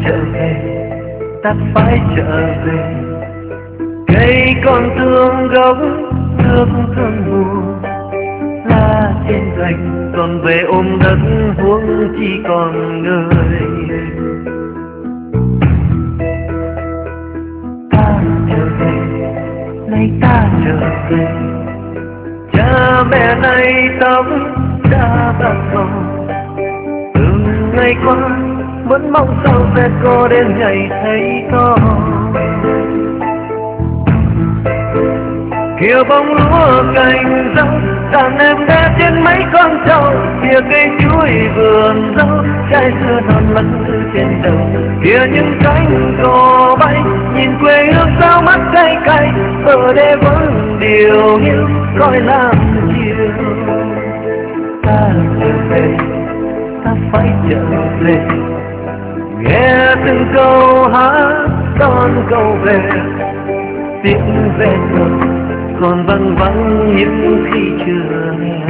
trở về, ta phải trở về. Cây còn thương gốc, nước thương buồn, lá trên cành còn về ôm đất huống chỉ còn người. Ta trở về, nay ta trở về. Cha mẹ nay tóc đã bạc màu, từng ngày qua vẫn mong sao sẽ có đến ngày thấy con. Kia bóng lúa cành rau, đàn em bé trên mấy con trâu. Kia cây chuối vườn rau, trái dưa non lẫn trên đầu. Kia những cánh cò bay, nhìn quê hương sao mắt cay cay. Ở đây vẫn điều hiu, coi làm chiều. Ta trở về, ta phải trở về. Nghe từng câu hát đón câu về, tiếng về rồi còn văng vắng những khi chưa nghe.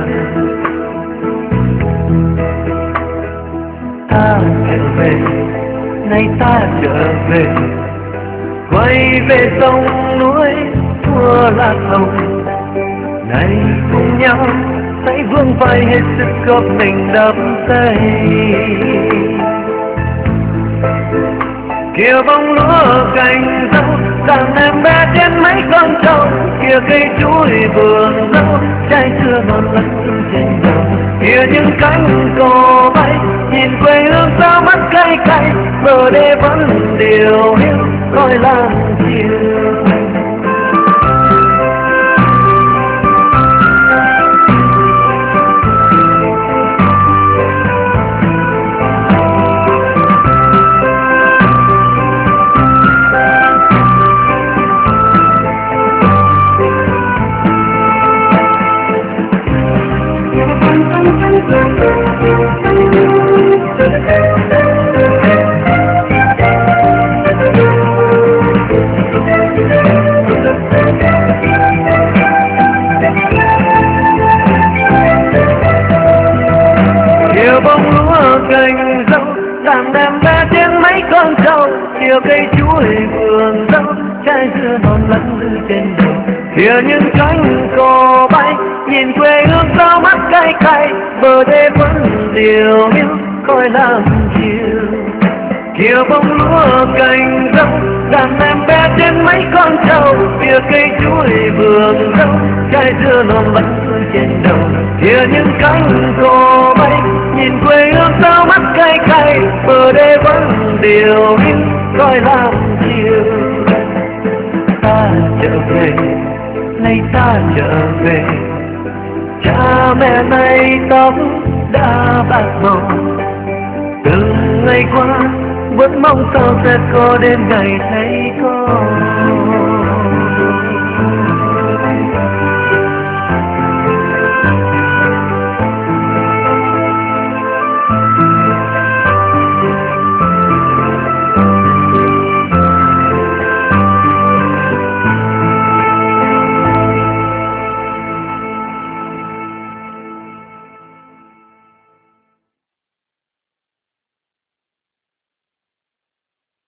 Ta trở về, nay ta trở về. Quay về sông núi thua lạc hồng, này cùng nhau hãy vươn vai hết sức góp mình đắm say. Kia bóng lúa cành rau, đàn em bé trên mấy con trâu. Kia cây chuối vườn rau, trái dưa non lẫn trên đầu. Kia những cánh cò bay, nhìn quê hương sao mắt cay cay. Bờ đê vẫn điều hiu, coi làm chiều. Kia bóng lúa cành rau, đàn em bé trên mấy con trâu. Kia cây chuối vườn rau, trái dưa non lẫn trên đầu. Kia những cánh cò bay, nhìn quê hương sao mắt cay cay. Bờ đê vẫn điều hiu, coi làm chiều. Kia bóng lúa cành rau, đàn em bé trên mấy con trâu. Kia cây chuối vườn rau, trái dưa non lẫn trên đầu. Kia những cánh cò bay, nhìn quê hương sao mắt cay cay. Bờ đê vẫn điều hiu, coi làm chiều. Ta trở về, nay ta trở về. Cha mẹ nay tóc đã bạc màu, từng ngày qua vẫn mong sao sẽ có đến ngày thấy con.